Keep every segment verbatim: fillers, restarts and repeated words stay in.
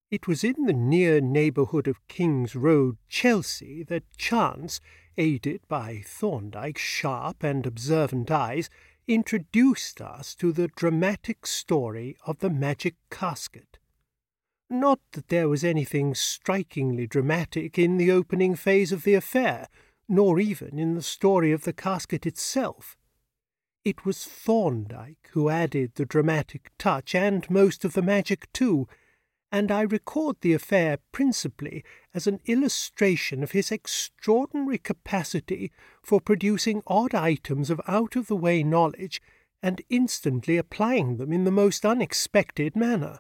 It was in the near neighbourhood of King's Road, Chelsea, that chance, aided by Thorndyke's sharp and observant eyes, introduced us to the dramatic story of the magic casket. Not that there was anything strikingly dramatic in the opening phase of the affair, nor even in the story of the casket itself. It was Thorndyke who added the dramatic touch, and most of the magic too, and I record the affair principally as an illustration of his extraordinary capacity for producing odd items of out-of-the-way knowledge and instantly applying them in the most unexpected manner.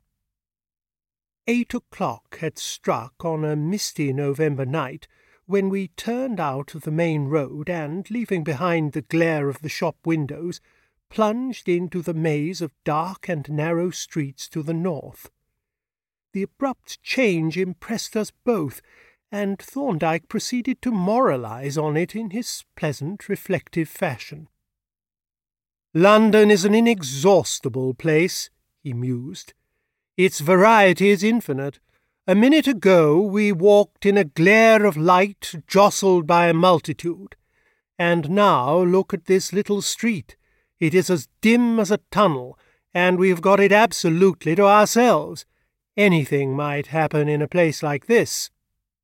Eight o'clock had struck on a misty November night when we turned out of the main road and, leaving behind the glare of the shop windows, plunged into the maze of dark and narrow streets to the north. The abrupt change impressed us both, and Thorndyke proceeded to moralize on it in his pleasant, reflective fashion. "London is an inexhaustible place," he mused. "Its variety is infinite. A minute ago we walked in a glare of light, jostled by a multitude. And now look at this little street. It is as dim as a tunnel, and we have got it absolutely to ourselves. Anything might happen in a place like this."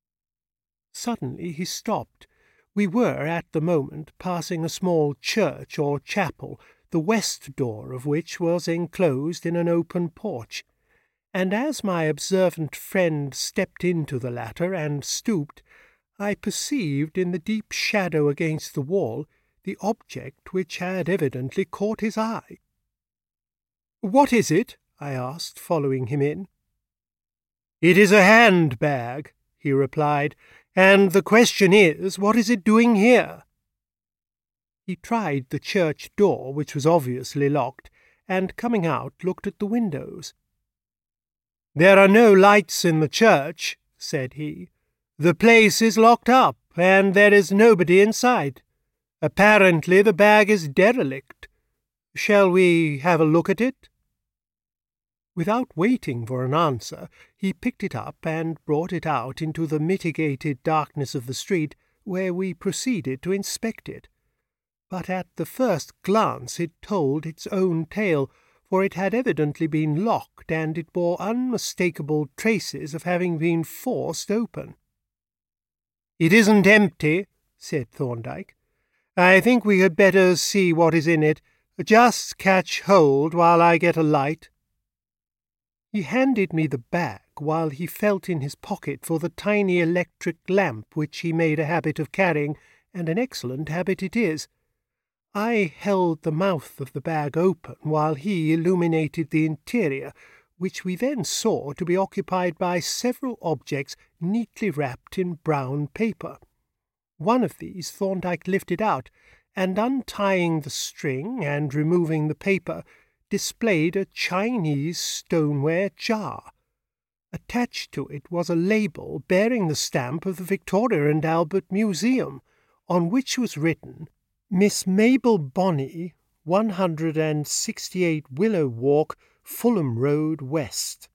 Suddenly he stopped. We were, at the moment, passing a small church or chapel, the west door of which was enclosed in an open porch, and as my observant friend stepped into the latter and stooped, I perceived in the deep shadow against the wall the object which had evidently caught his eye. "What is it?" I asked, following him in. "It is a handbag," he replied, "and the question is, what is it doing here?" He tried the church door, which was obviously locked, and coming out looked at the windows. "There are no lights in the church," said he. "The place is locked up, and there is nobody inside. Apparently the bag is derelict. Shall we have a look at it?" Without waiting for an answer, he picked it up and brought it out into the mitigated darkness of the street, where we proceeded to inspect it. But at the first glance it told its own tale, for it had evidently been locked, and it bore unmistakable traces of having been forced open. "It isn't empty," said Thorndyke. "I think we had better see what is in it. Just catch hold while I get a light." He handed me the bag while he felt in his pocket for the tiny electric lamp which he made a habit of carrying, and an excellent habit it is. I held the mouth of the bag open while he illuminated the interior, which we then saw to be occupied by several objects neatly wrapped in brown paper. One of these Thorndyke lifted out, and untying the string and removing the paper, displayed a Chinese stoneware jar. Attached to it was a label bearing the stamp of the Victoria and Albert Museum, on which was written, "Miss Mabel Bonney, one hundred sixty-eight Willow Walk, Fulham Road, West."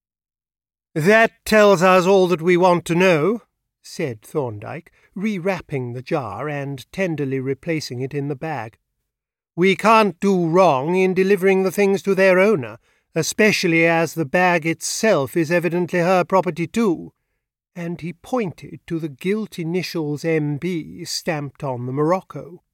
"That tells us all that we want to know," said Thorndyke, rewrapping the jar and tenderly replacing it in the bag. "We can't do wrong in delivering the things to their owner, especially as the bag itself is evidently her property too," and he pointed to the gilt initials M B stamped on the morocco.